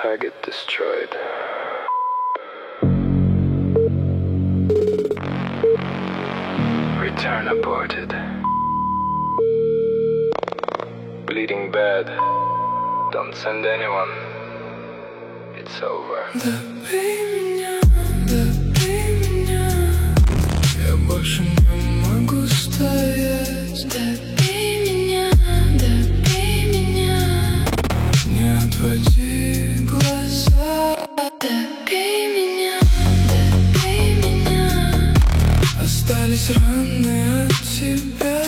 Target destroyed. Return aborted. Bleeding bad. Don't send anyone. It's over. Добей меня, я больше не могу стоять. Добей меня, не отводи глаза. Добей меня, остались раны от тебя.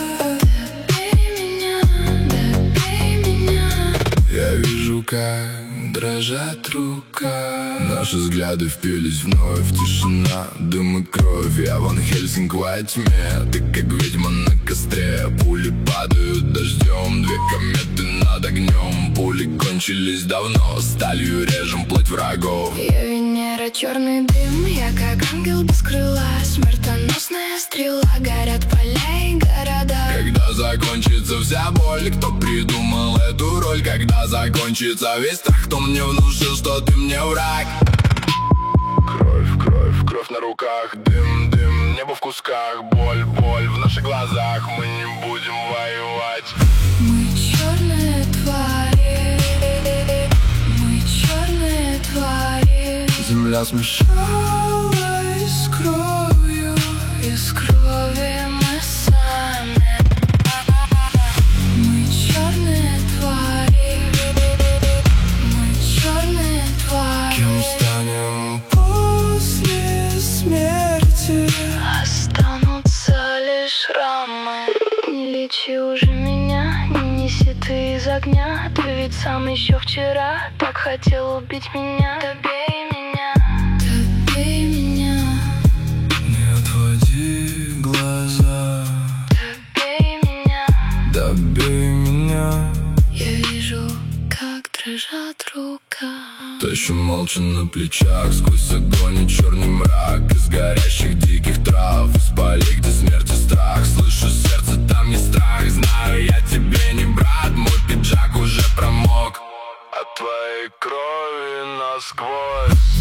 Добей меня, я вижу, как дрожат рука. Наши взгляды впились вновь, тишина, дым и кровь. Я Ван Хельсинг во тьме, ты как ведьма на костре. Пули падают дождем, две кометы над огнем. Пули кончились давно, сталью режем плоть врагов. Я Венера, черный дым, я как ангел без крыла. Смертоносная стрела, горят поля и города. Когда закончится вся боль, кто придумал эту роль? Когда закончится весь страх, кто мне внушил, что ты мне враг? Кровь на руках, дым, небо в кусках. Боль в наших глазах, мы не будем воевать. Мы черные твари, мы черные твари. Земля смешалась с кровью, Из крови мы сами. Мы черные твари, мы черные твари. кем станем после смерти? Останутся лишь шрамы. Не лечи уже меня, не неси ты из огня. Ты ведь сам еще вчера так хотел убить меня. Добей меня, добей меня, Не отводи глаза. добей меня. Добей меня. Я вижу, как дрожат рука. Тащу молча на плечах сквозь огонь и черный мрак. Из горящих диких трав, из полей, где смерть и страх. Слышу сердце, там не страх. Знаю, я тебе не брат. Мой пиджак уже промок от твоей крови насквозь.